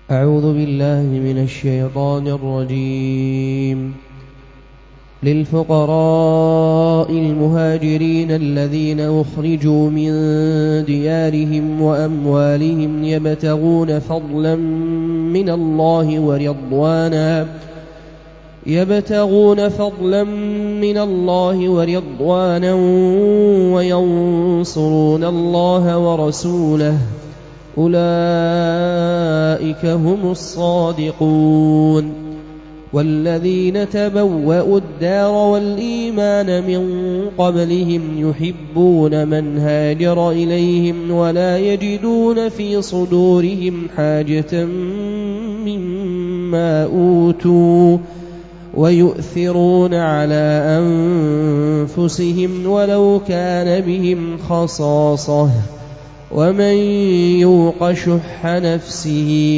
أعوذ بالله من الشيطان الرجيم. للفقراء المهاجرين الذين أخرجوا من ديارهم وأموالهم يبتغون فضلا من الله ورضوانا وينصرون الله ورسوله أولئك هم الصادقون. والذين تبوأوا الدار والإيمان من قبلهم يحبون من هاجر إليهم ولا يجدون في صدورهم حاجة مما أوتوا ويؤثرون على أنفسهم ولو كان بهم خصاصة ومن يوق شح نفسه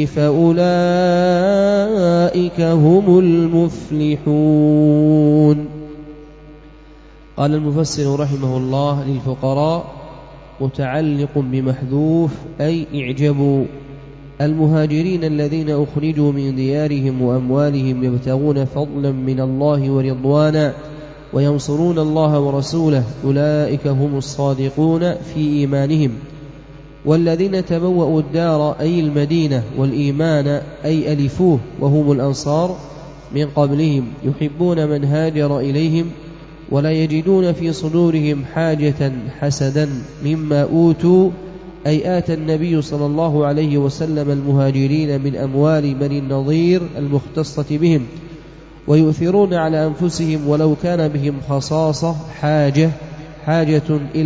فأولئك هم المفلحون. قال المفسر رحمه الله: للفقراء متعلق بمحذوف أي اعجبوا، المهاجرين الذين أخرجوا من ديارهم وأموالهم يبتغون فضلا من الله ورضوانا وينصرون الله ورسوله أولئك هم الصادقون في إيمانهم. والذين تبوأوا الدار أي المدينة والإيمان أي ألفوه وهم الأنصار من قبلهم يحبون من هاجر إليهم ولا يجدون في صدورهم حاجة حسدا مما أوتوا، أي آتى النبي صلى الله عليه وسلم المهاجرين من أموال بني النضير المختصة بهم، ويؤثرون على أنفسهم ولو كان بهم خصاصة حاجة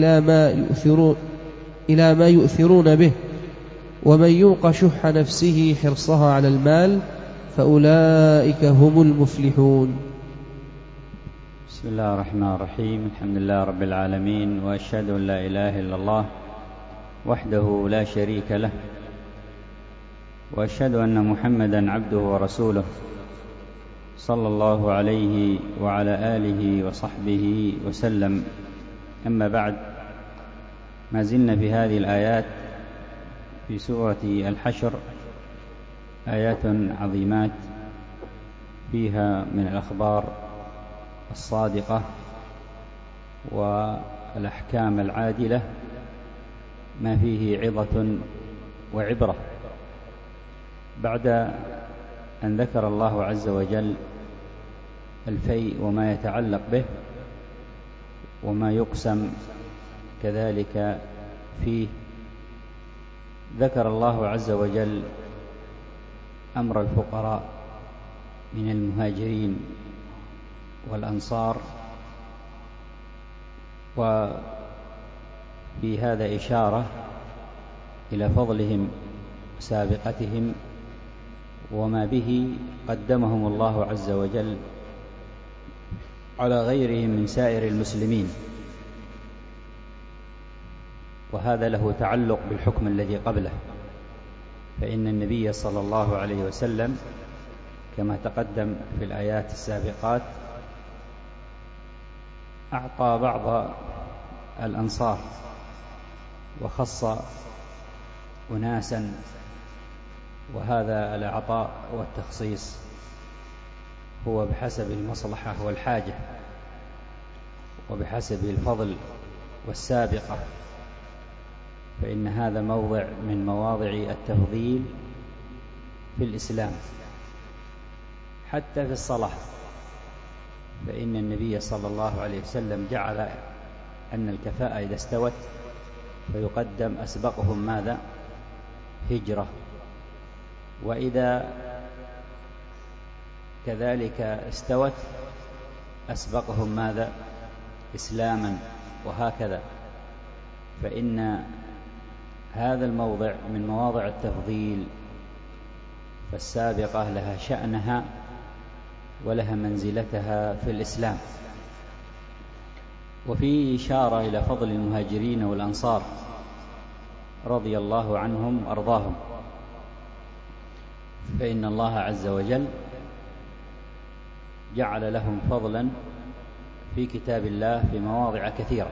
إلى ما يؤثرون به، ومن يوق شح نفسه حرصها على المال فأولئك هم المفلحون. بسم الله الرحمن الرحيم. الحمد لله رب العالمين، وأشهد أن لا إله إلا الله وحده لا شريك له، وأشهد أن محمدا عبده ورسوله صلى الله عليه وعلى آله وصحبه وسلم. أما بعد، ما زلنا في هذه الآيات في سورة الحشر، آيات عظيمات فيها من الأخبار الصادقة والأحكام العادلة ما فيه عظة وعبرة. بعد أن ذكر الله عز وجل الفيء وما يتعلق به وما يقسم كذلك فيه، ذكر الله عز وجل أمر الفقراء من المهاجرين والأنصار، وفي هذا إشارة إلى فضلهم وسابقتهم وما به قدمهم الله عز وجل على غيرهم من سائر المسلمين، وهذا له تعلق بالحكم الذي قبله. فإن النبي صلى الله عليه وسلم كما تقدم في الآيات السابقات أعطى بعض الأنصار وخص أناسا، وهذا العطاء والتخصيص هو بحسب المصلحة والحاجة وبحسب الفضل والسابقة، فإن هذا موضع من مواضع التفضيل في الإسلام. حتى في الصلاة، فإن النبي صلى الله عليه وسلم جعل أن الكفاءة إذا استوت فيقدم أسبقهم ماذا؟ هجرة، وإذا كذلك استوت أسبقهم ماذا؟ إسلاما، وهكذا. فإن هذا الموضع من مواضع التفضيل، فالسابقة لها شأنها ولها منزلتها في الإسلام. وفي إشارة إلى فضل المهاجرين والأنصار رضي الله عنهم وأرضاهم، فإن الله عز وجل جعل لهم فضلا في كتاب الله في مواضع كثيرة،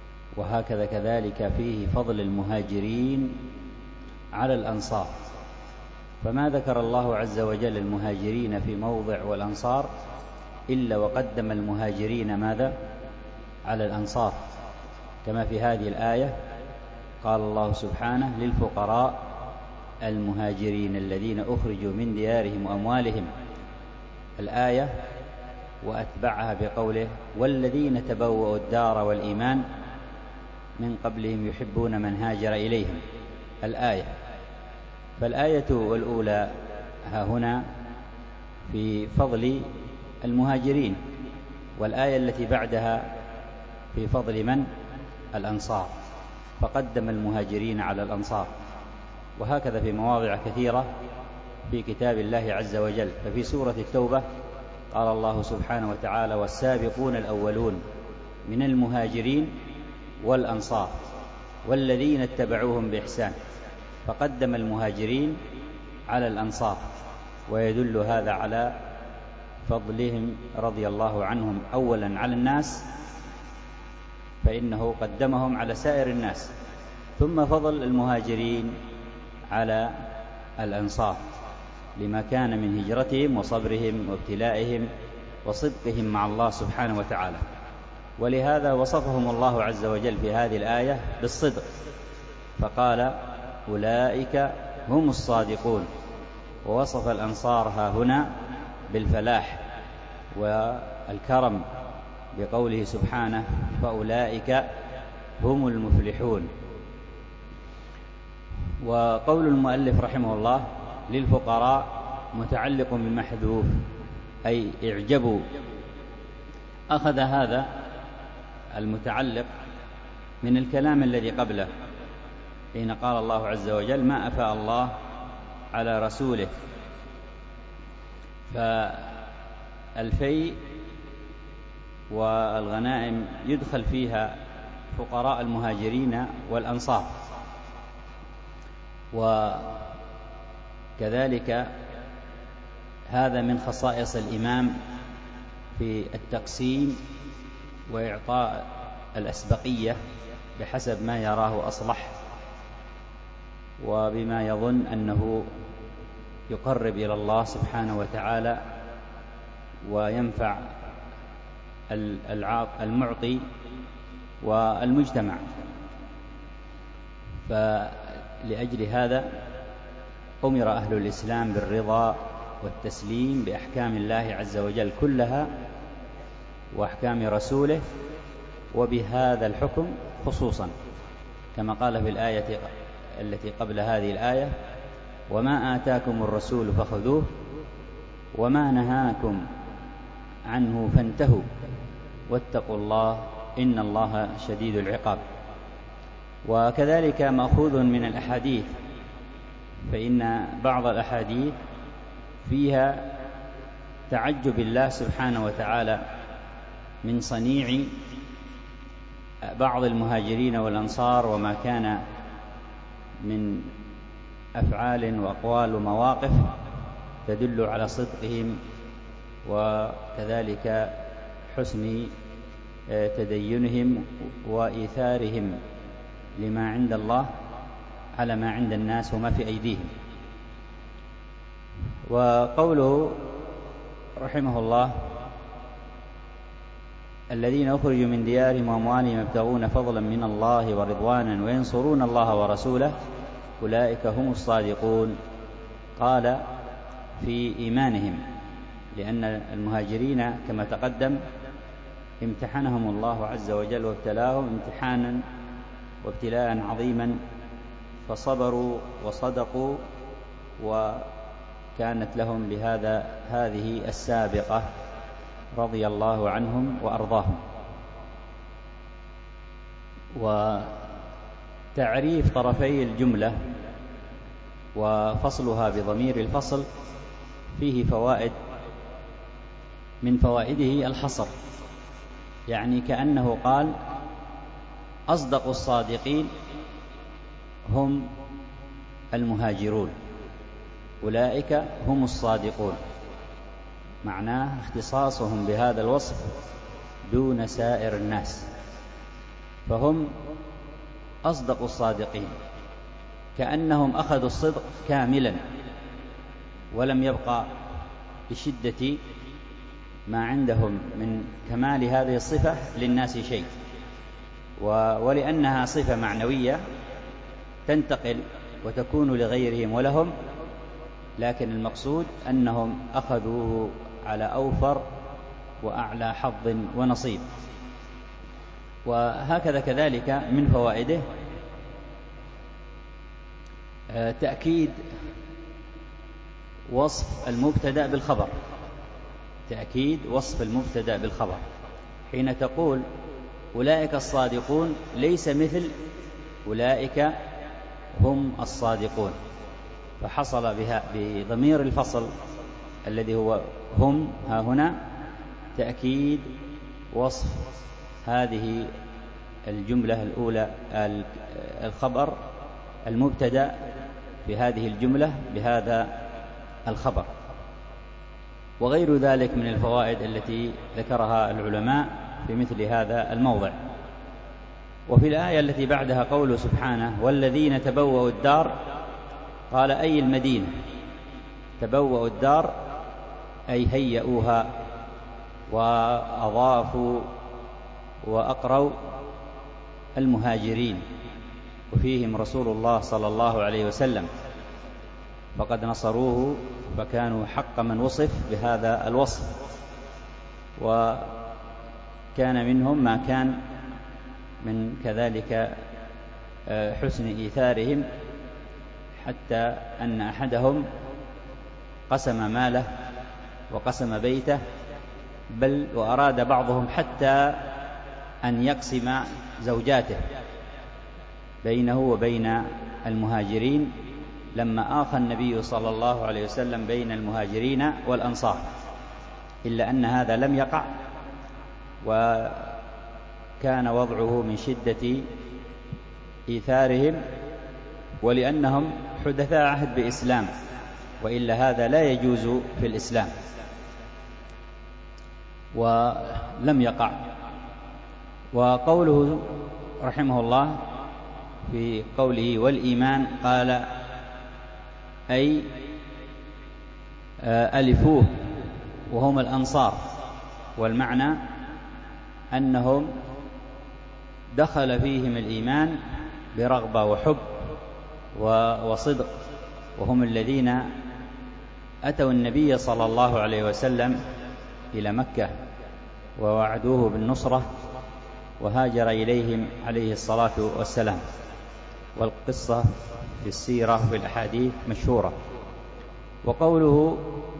وهكذا كذلك فيه فضل المهاجرين على الأنصار، فما ذكر الله عز وجل المهاجرين في موضع والأنصار إلا وقدم المهاجرين ماذا؟ على الأنصار، كما في هذه الآية قال الله سبحانه للفقراء المهاجرين الذين أخرجوا من ديارهم وأموالهم الآية، وأتبعها بقوله والذين تبوأوا الدار والإيمان من قبلهم يحبون من هاجر إليهم الآية. فالآية الأولى ها هنا في فضل المهاجرين، والآية التي بعدها في فضل من؟ الأنصار، فقدم المهاجرين على الأنصار. وهكذا في مواضع كثيرة في كتاب الله عز وجل. ففي سورة التوبة قال الله سبحانه وتعالى والسابقون الأولون من المهاجرين والأنصار والذين اتبعوهم بإحسان، فقدم المهاجرين على الأنصار، ويدل هذا على فضلهم رضي الله عنهم أولا على الناس، فإنه قدمهم على سائر الناس، ثم فضل المهاجرين على الأنصار لما كان من هجرتهم وصبرهم وابتلائهم وصدقهم مع الله سبحانه وتعالى. ولهذا وصفهم الله عز وجل في هذه الآية بالصدق، فقال أولئك هم الصادقون، ووصف الأنصار ها هنا بالفلاح والكرم بقوله سبحانه فأولئك هم المفلحون. وقول المؤلف رحمه الله للفقراء متعلق بالمحذوف أي اعجبوا، أخذ هذا المتعلق من الكلام الذي قبله حين قال الله عز وجل ما أفاء الله على رسوله. فالفيء والغنائم يدخل فيها فقراء المهاجرين والأنصار، وكذلك هذا من خصائص الإمام في التقسيم وإعطاء الأسبقية بحسب ما يراه أصلح وبما يظن أنه يقرب إلى الله سبحانه وتعالى وينفع المعطي والمجتمع. فلأجل هذا أمر أهل الإسلام بالرضا والتسليم بأحكام الله عز وجل كلها وأحكام رسوله، وبهذا الحكم خصوصا كما قال في الآية التي قبل هذه الآية وما آتاكم الرسول فخذوه وما نهاكم عنه فانتهوا واتقوا الله إن الله شديد العقاب. وكذلك مأخوذ من الأحاديث، فإن بعض الأحاديث فيها تعجب الله سبحانه وتعالى من صنيع بعض المهاجرين والأنصار وما كان من أفعال وأقوال ومواقف تدل على صدقهم وكذلك حسن تدينهم وإيثارهم لما عند الله على ما عند الناس وما في أيديهم. وقوله رحمه الله الذين أخرجوا من ديارهم وأموالهم يبتغون فضلا من الله ورضوانا وينصرون الله ورسوله أولئك هم الصادقون. قال في إيمانهم، لأن المهاجرين كما تقدم امتحنهم الله عز وجل وابتلاهم امتحانا وابتلاء عظيما، فصبروا وصدقوا وكانت لهم بهذا هذه السابقة رضي الله عنهم وأرضاهم. وتعريف طرفي الجملة وفصلها بضمير الفصل فيه فوائد، من فوائده الحصر، يعني كأنه قال أصدق الصادقين هم المهاجرون، أولئك هم الصادقون، معناه اختصاصهم بهذا الوصف دون سائر الناس، فهم أصدق الصادقين، كأنهم أخذوا الصدق كاملا ولم يبقى بشدة ما عندهم من كمال هذه الصفة للناس شيء، ولأنها صفة معنوية تنتقل وتكون لغيرهم ولهم، لكن المقصود أنهم أخذوه على أوفر وأعلى حظ ونصيب. وهكذا كذلك من فوائده تأكيد وصف المبتدأ بالخبر، تأكيد وصف المبتدأ بالخبر. حين تقول أولئك الصادقون ليس مثل أولئك هم الصادقون، فحصل بها بضمير الفصل الذي هو هم ها هنا تأكيد وصف هذه الجملة الأولى، الخبر المبتدأ في هذه الجملة بهذا الخبر. وغير ذلك من الفوائد التي ذكرها العلماء في مثل هذا الموضع. وفي الآية التي بعدها قوله سبحانه والذين تبوأوا الدار، قال أي المدينة، تبوأوا الدار أي هيئوها وأضافوا وأقروا المهاجرين، وفيهم رسول الله صلى الله عليه وسلم، فقد نصروه فكانوا حق من وصف بهذا الوصف، وكان منهم ما كان من كذلك حسن إيثارهم، حتى أن أحدهم قسم ماله وقسم بيته، بل وأراد بعضهم حتى أن يقسم زوجاته بينه وبين المهاجرين، لما آخى النبي صلى الله عليه وسلم بين المهاجرين والأنصار، إلا أن هذا لم يقع، وكان وضعه من شدة إيثارهم، ولأنهم حدثاء عهد بإسلام، وإلا هذا لا يجوز في الإسلام، ولم يقع. وقوله رحمه الله في قوله والإيمان، قال أي ألفوه وهم الأنصار، والمعنى أنهم دخل فيهم الإيمان برغبة وحب وصدق، وهم الذين أتوا النبي صلى الله عليه وسلم إلى مكة ووعدوه بالنصرة، وهاجر إليهم عليه الصلاة والسلام. والقصة في السيرة في الأحاديث مشهورة. وقوله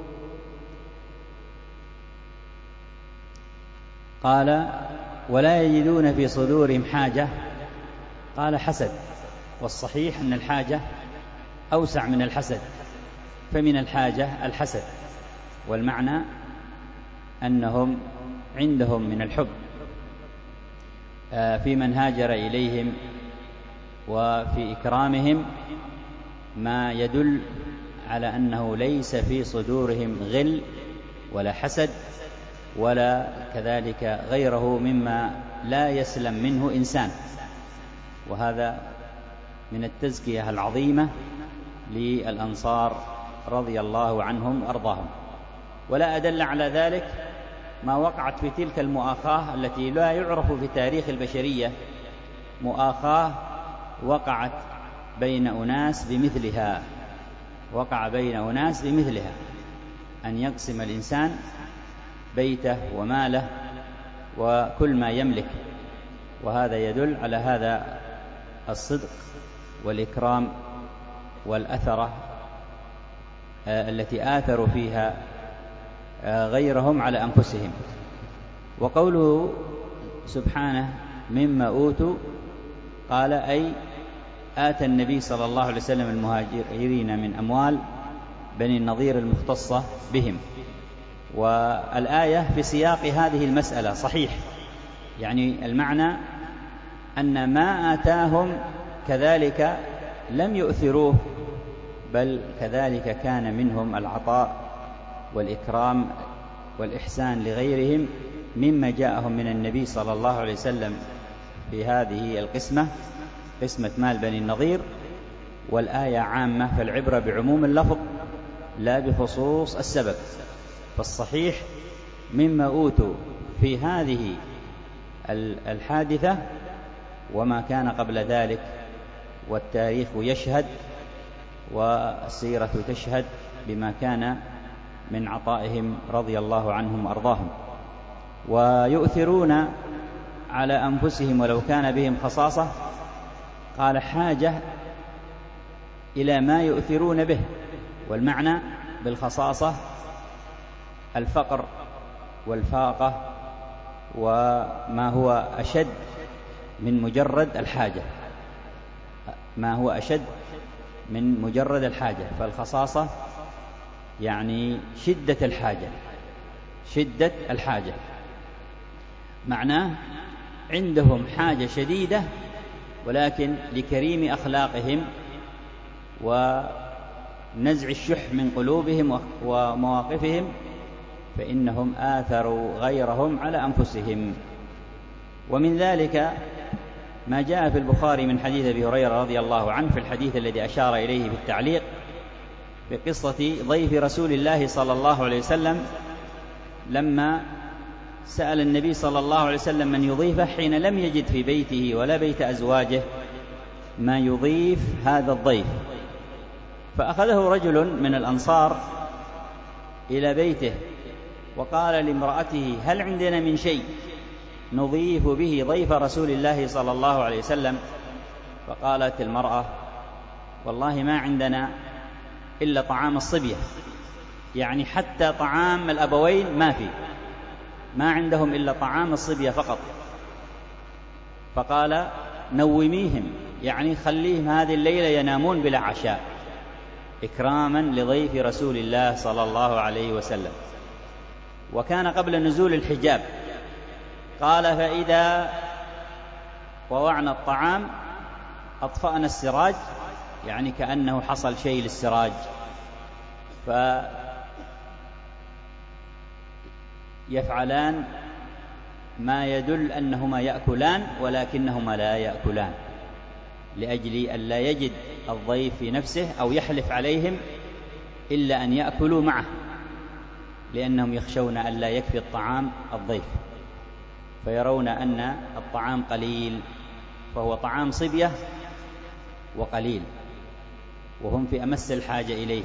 قال ولا يجدون في صدورهم حاجة، قال حسد، والصحيح أن الحاجة أوسع من الحسد، فمن الحاجة الحسد، والمعنى أنهم عندهم من الحب في من هاجر إليهم وفي إكرامهم ما يدل على أنه ليس في صدورهم غل ولا حسد ولا كذلك غيره مما لا يسلم منه إنسان. وهذا من التزكية العظيمة للأنصار رضي الله عنهم وأرضاهم. ولا أدل على ذلك ما وقعت في تلك المؤاخاة التي لا يعرف في تاريخ البشرية مؤاخاة وقعت بين أناس بمثلها، وقع بين أناس بمثلها، أن يقسم الإنسان بيته وماله وكل ما يملك، وهذا يدل على هذا الصدق والإكرام والأثرة التي آثروا فيها غيرهم على أنفسهم. وقوله سبحانه مما أوتوا، قال أي آتى النبي صلى الله عليه وسلم المهاجرين من أموال بني النضير المختصة بهم. والآية في سياق هذه المسألة صحيح، يعني المعنى أن ما آتاهم كذلك لم يؤثروه، بل كذلك كان منهم العطاء والإكرام والإحسان لغيرهم مما جاءهم من النبي صلى الله عليه وسلم في هذه القسمة، قسمة مال بني النضير. والآية عامة، فالعبرة بعموم اللفظ لا بخصوص السبب. فالصحيح مما أوتوا في هذه الحادثة وما كان قبل ذلك، والتاريخ يشهد والسيرة تشهد بما كان من عطائهم رضي الله عنهم وأرضاهم. ويؤثرون على أنفسهم ولو كان بهم خصاصة، قال حاجة إلى ما يؤثرون به، والمعنى بالخصاصة الفقر والفاقة وما هو أشد من مجرد الحاجة، ما هو أشد من مجرد الحاجة. فالخصاصة يعني شدة الحاجة، شدة الحاجة، معناه عندهم حاجة شديدة، ولكن لكريم أخلاقهم ونزع الشح من قلوبهم ومواقفهم فإنهم آثروا غيرهم على أنفسهم. ومن ذلك ما جاء في البخاري من حديث أبي هريرة رضي الله عنه في الحديث الذي أشار إليه في التعليق بقصة ضيف رسول الله صلى الله عليه وسلم لما سأل النبي صلى الله عليه وسلم من يضيفه حين لم يجد في بيته ولا بيت أزواجه ما يضيف هذا الضيف، فأخذه رجل من الأنصار إلى بيته وقال لامرأته هل عندنا من شيء نضيف به ضيف رسول الله صلى الله عليه وسلم؟ فقالت المرأة والله ما عندنا إلا طعام الصبية، يعني حتى طعام الأبوين ما عندهم إلا طعام الصبية فقط. فقال نوميهم، يعني خليهم هذه الليلة ينامون بلا عشاء إكراما لضيف رسول الله صلى الله عليه وسلم. وكان قبل نزول الحجاب. قال فإذا وضعنا الطعام أطفأنا السراج، يعني كأنه حصل شيء للسراج، فيفعلان ما يدل أنهما يأكلان ولكنهما لا يأكلان، لأجل أن لا يجد الضيف في نفسه أو يحلف عليهم إلا أن يأكلوا معه، لأنهم يخشون أن لا يكفي الطعام الضيف، فيرون أن الطعام قليل، فهو طعام صبية وقليل، وهم في أمس الحاجة إليه،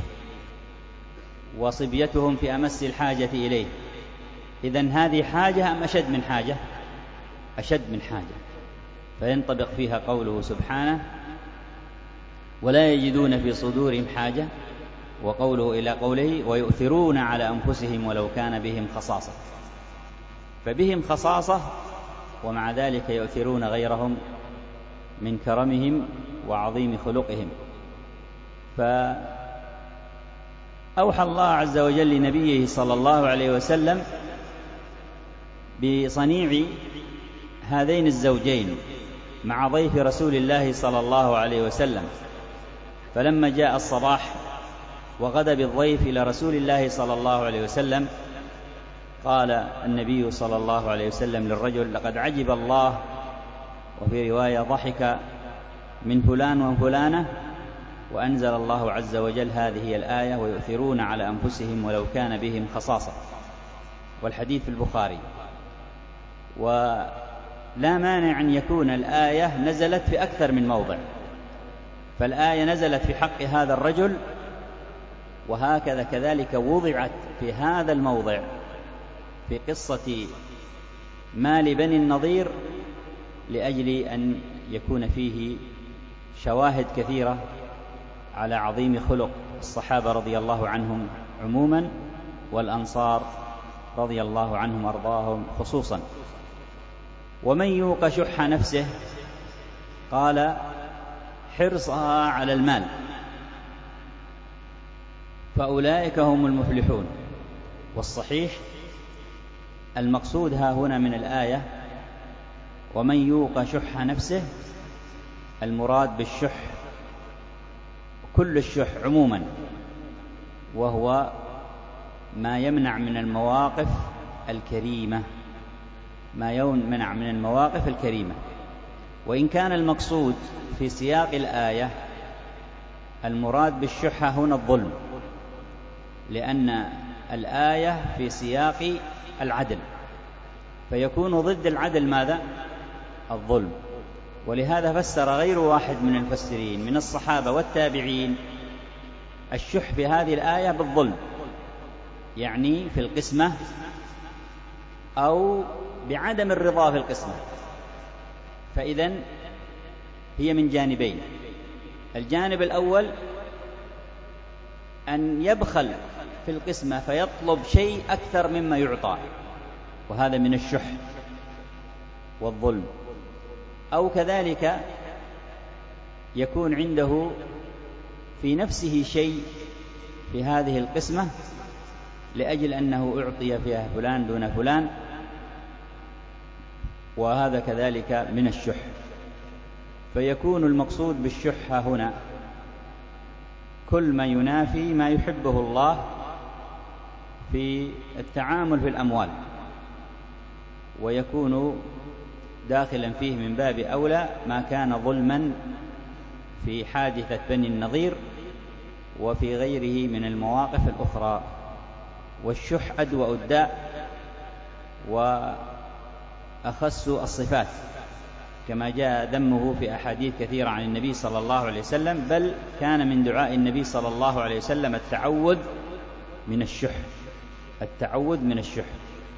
وصبيتهم في أمس الحاجة إليه. إذن هذه حاجة أم أشد من حاجة؟ أشد من حاجة. فينطبق فيها قوله سبحانه ولا يجدون في صدورهم حاجة، وقوله إلى قوله ويؤثرون على أنفسهم ولو كان بهم خصاصة. فبهم خصاصة ومع ذلك يؤثرون غيرهم من كرمهم وعظيم خلقهم. فأوحى الله عز وجل لنبيه صلى الله عليه وسلم بصنيع هذين الزوجين مع ضيف رسول الله صلى الله عليه وسلم. فلما جاء الصباح وغدا بالضيف إلى رسول الله صلى الله عليه وسلم قال النبي صلى الله عليه وسلم للرجل لقد عجب الله، وفي رواية ضحك من فلان وفلانة، وأنزل الله عز وجل هذه الآية ويؤثرون على أنفسهم ولو كان بهم خصاصة، والحديث في البخاري. ولا مانع أن يكون الآية نزلت في أكثر من موضع، فالآية نزلت في حق هذا الرجل، وهكذا كذلك وضعت في هذا الموضع في قصة مال بني النضير، لأجل أن يكون فيه شواهد كثيرة على عظيم خلق الصحابة رضي الله عنهم عموما، والأنصار رضي الله عنهم وأرضاهم خصوصا. ومن يوق شح نفسه قال حرصها على المال فأولئك هم المفلحون. والصحيح المقصود ها هنا من الآية ومن يوق شح نفسه، المراد بالشح كل الشح عموما، وهو ما يمنع من المواقف الكريمة، ما يمنع من المواقف الكريمة. وإن كان المقصود في سياق الآية المراد بالشح هنا الظلم، لأن الآية في سياق العدل، فيكون ضد العدل ماذا؟ الظلم. ولهذا فسر غير واحد من المفسرين من الصحابة والتابعين الشح في هذه الآية بالظلم، يعني في القسمة أو بعدم الرضا في القسمة. فإذن هي من جانبين: الجانب الأول أن يبخل في القسمة فيطلب شيء أكثر مما يعطى، وهذا من الشح والظلم. أو كذلك يكون عنده في نفسه شيء في هذه القسمة لأجل أنه أعطي فيها فلان دون فلان، وهذا كذلك من الشح. فيكون المقصود بالشح هنا كل ما ينافي ما يحبه الله في التعامل في الأموال، ويكون داخلا فيه من باب أولى ما كان ظلما في حادثة بني النضير وفي غيره من المواقف الأخرى. والشح أدوأ الداء وأخس الصفات، كما جاء ذمه في أحاديث كثيرة عن النبي صلى الله عليه وسلم، بل كان من دعاء النبي صلى الله عليه وسلم التعوذ من الشح، التعوذ من الشح.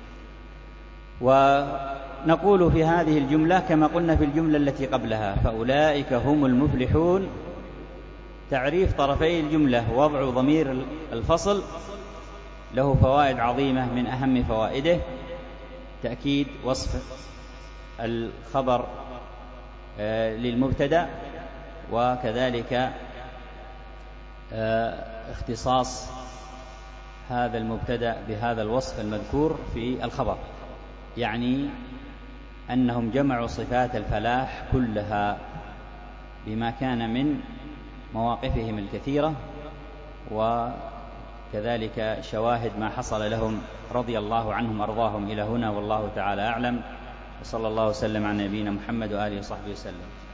ونقول في هذه الجملة كما قلنا في الجملة التي قبلها: فأولئك هم المفلحون. تعريف طرفي الجملة وضع ضمير الفصل له فوائد عظيمة، من أهم فوائده تأكيد وصف الخبر للمبتدأ، وكذلك اختصاص هذا المبتدأ بهذا الوصف المذكور في الخبر، يعني أنهم جمعوا صفات الفلاح كلها بما كان من مواقفهم الكثيرة، وكذلك شواهد ما حصل لهم رضي الله عنهم أرضاهم إلى هنا، والله تعالى أعلم، وصلى الله وسلم على نبينا محمد وآله وصحبه وسلم.